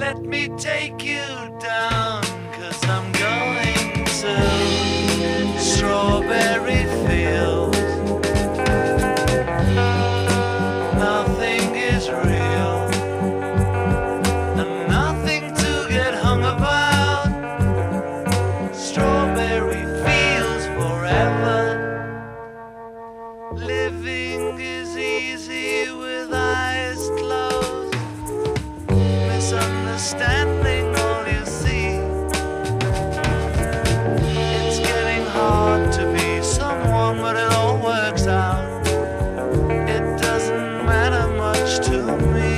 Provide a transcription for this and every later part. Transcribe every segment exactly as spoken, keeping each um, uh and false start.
Let me take you down, 'cause I'm going to strawberry fields. Nothing is real, and nothing to get hung about. Strawberry fields forever. Living is easy with eyes closed. Misunderstanding all you see. It's getting hard to be someone, but it all works out. It doesn't matter much to me.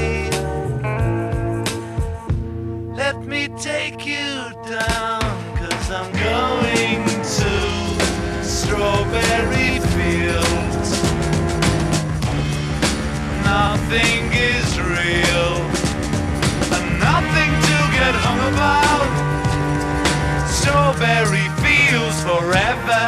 Let me take you down, 'cause I'm going to strawberry fields. Nothing is real, and nothing to get hung about. Strawberry fields forever.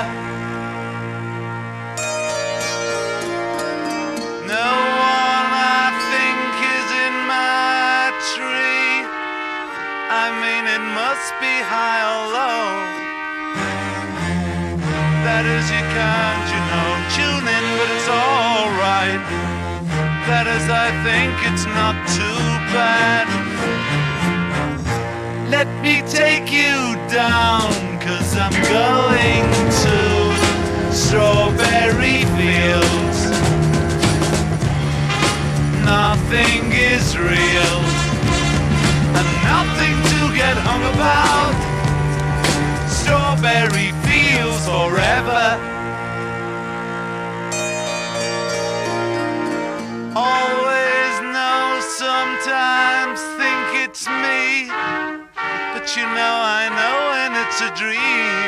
No one I think is in my tree. I mean, it must be high or low. That is, you can't, you know, tune in, but it's alright. That is, I think it's not too bad. Let me take you down, 'cause I'm going to strawberry fields. Nothing is real, and nothing to get hung about. Strawberry fields forever. Always know, sometimes think it's me, but you know I know when it's a dream.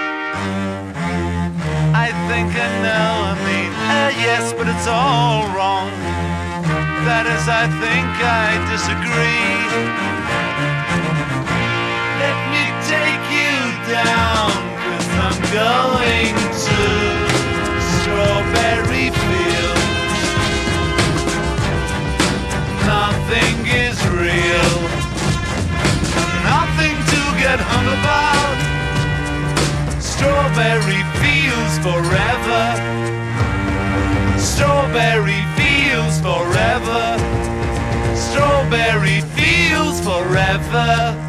I think I know, I mean, uh, yes, but it's all wrong. That is, I think I disagree. Let me take you down, 'cause I'm going to strawberry fields. Nothing is real, nothing to get hung about. Strawberry fields forever. Strawberry fields forever. Strawberry fields forever.